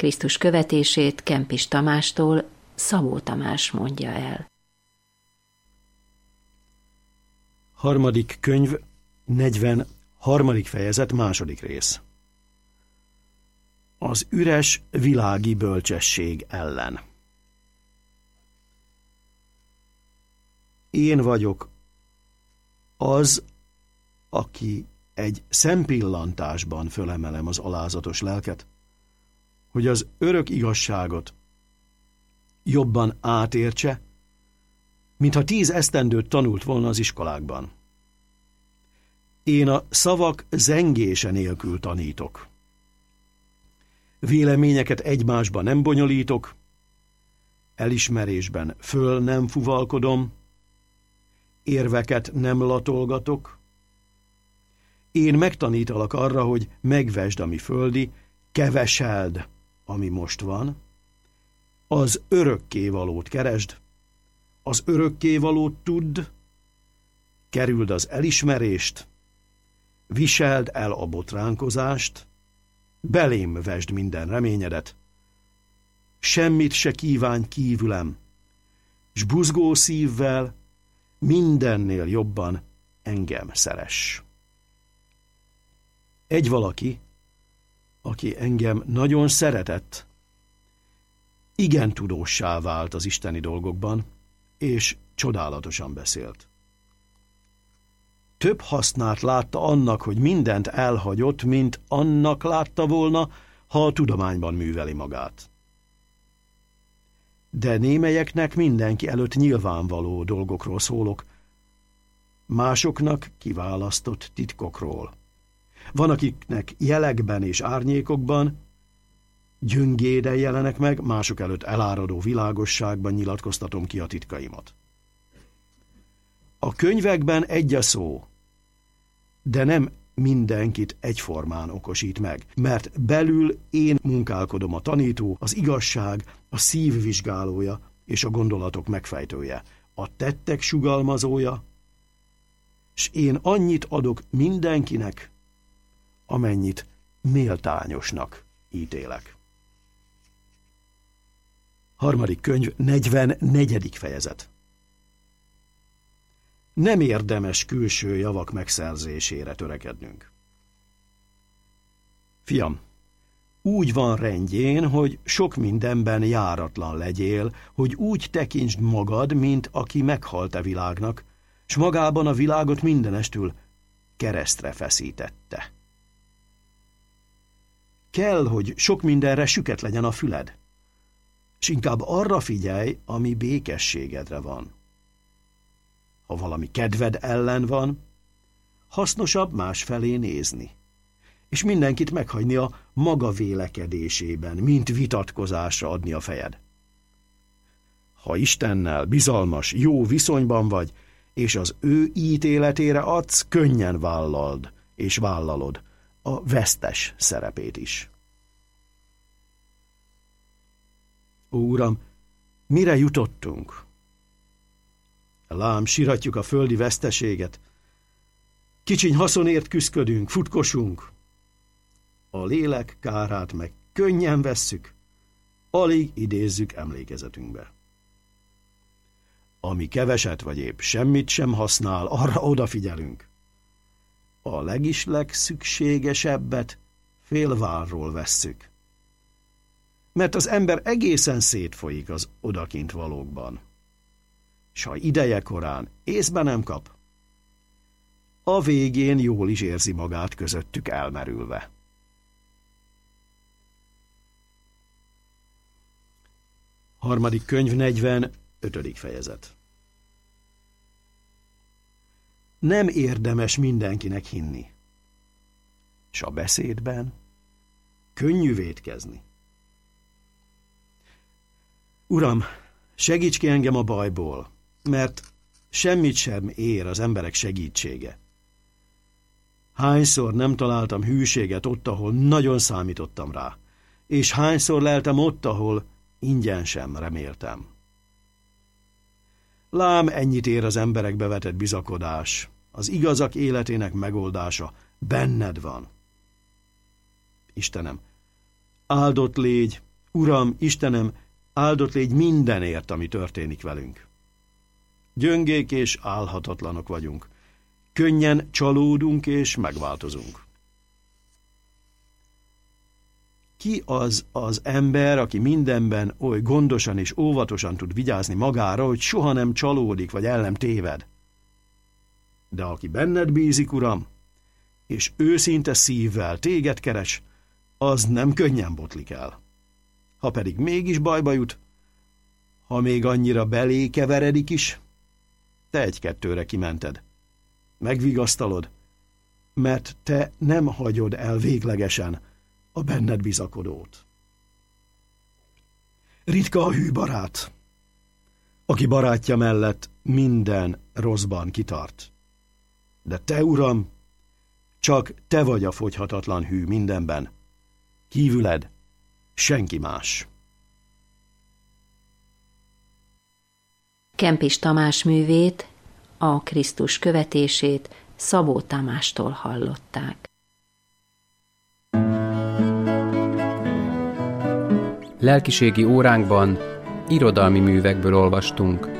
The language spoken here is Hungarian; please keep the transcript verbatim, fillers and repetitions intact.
Krisztus követését Kempis Tamástól Szabó Tamás mondja el. Harmadik könyv, negyvenharmadik fejezet, második rész. Az üres világi bölcsesség ellen. Én vagyok az, aki egy szempillantásban fölemelem az alázatos lelket, hogy az örök igazságot jobban átértse, mintha tíz esztendőt tanult volna az iskolákban. Én a szavak zengése nélkül tanítok. Véleményeket egymásba nem bonyolítok, elismerésben föl nem fuvalkodom, érveket nem latolgatok. Én megtanítalak arra, hogy megvesd, ami földi, keveseld, ami most van, az örökkévalót keresd, az örökkévalót tudd, kerüld az elismerést, viseld el a botránkozást, belém vesd minden reményedet, semmit se kívánj kívülem, s buzgó szívvel mindennél jobban engem szeress. Egy valaki, aki engem nagyon szeretett, igen tudóssá vált az isteni dolgokban, és csodálatosan beszélt. Több hasznát látta annak, hogy mindent elhagyott, mint annak látta volna, ha a tudományban műveli magát. De némelyeknek mindenki előtt nyilvánvaló dolgokról szólok, másoknak kiválasztott titkokról. Van, akiknek jelekben és árnyékokban, gyöngéden jelenek meg, mások előtt eláradó világosságban nyilatkoztatom ki a titkaimat. A könyvekben egy a szó, de nem mindenkit egyformán okosít meg, mert belül én munkálkodom a tanító, az igazság, a szív vizsgálója és a gondolatok megfejtője, a tettek sugalmazója, s én annyit adok mindenkinek, amennyit méltányosnak ítélek. Harmadik könyv, negyvennegyedik fejezet. Nem érdemes külső javak megszerzésére törekednünk. Fiam, úgy van rendjén, hogy sok mindenben járatlan legyél, hogy úgy tekintsd magad, mint aki meghalt a világnak, s magában a világot mindenestül keresztre feszítette. Kell, hogy sok mindenre süket legyen a füled, s inkább arra figyelj, ami békességedre van. Ha valami kedved ellen van, hasznosabb másfelé nézni, és mindenkit meghagyni a maga vélekedésében, mint vitatkozásra adni a fejed. Ha Istennel bizalmas, jó viszonyban vagy, és az ő ítéletére adsz, könnyen vállald, és vállalod a vesztes szerepét is. Ó, Uram, mire jutottunk? Lám, siratjuk a földi veszteséget. Kicsiny haszonért küszködünk, futkosunk. A lélek kárát meg könnyen vesszük, alig idézzük emlékezetünkbe. Ami keveset vagy épp semmit sem használ, arra odafigyelünk. A legis legszükségesebbet félvárról vesszük. Mert az ember egészen szétfolyik az odakint valókban. S ha ideje korán észbe nem kap, a végén jól is érzi magát közöttük elmerülve. Harmadik könyv, negyvenötödik fejezet. Nem érdemes mindenkinek hinni, s a beszédben könnyű vétkezni. Uram, segíts ki engem a bajból, mert semmit sem ér az emberek segítsége. Hányszor nem találtam hűséget ott, ahol nagyon számítottam rá, és hányszor leltem ott, ahol ingyen sem reméltem. Lám, ennyit ér az emberekbe vetett bizakodás, az igazak életének megoldása benned van. Istenem, áldott légy, Uram, Istenem, áldott légy mindenért, ami történik velünk. Gyöngék és álhatatlanok vagyunk. Könnyen csalódunk és megváltozunk. Ki az az ember, aki mindenben oly gondosan és óvatosan tud vigyázni magára, hogy soha nem csalódik, vagy el nem téved? De aki benned bízik, Uram, és őszinte szívvel téged keres, az nem könnyen botlik el. Ha pedig mégis bajba jut, ha még annyira belé keveredik is, te egy-kettőre kimented. Megvigasztalod, mert te nem hagyod el véglegesen a benned bizakodót. Ritka a hű barát, aki barátja mellett minden rosszban kitart. De te, Uram, csak te vagy a fogyhatatlan hű mindenben. Kívüled senki más. Kempis Tamás művét, a Krisztus követését Szabó Tamástól hallották. Lelkiségi óránkban irodalmi művekből olvastunk.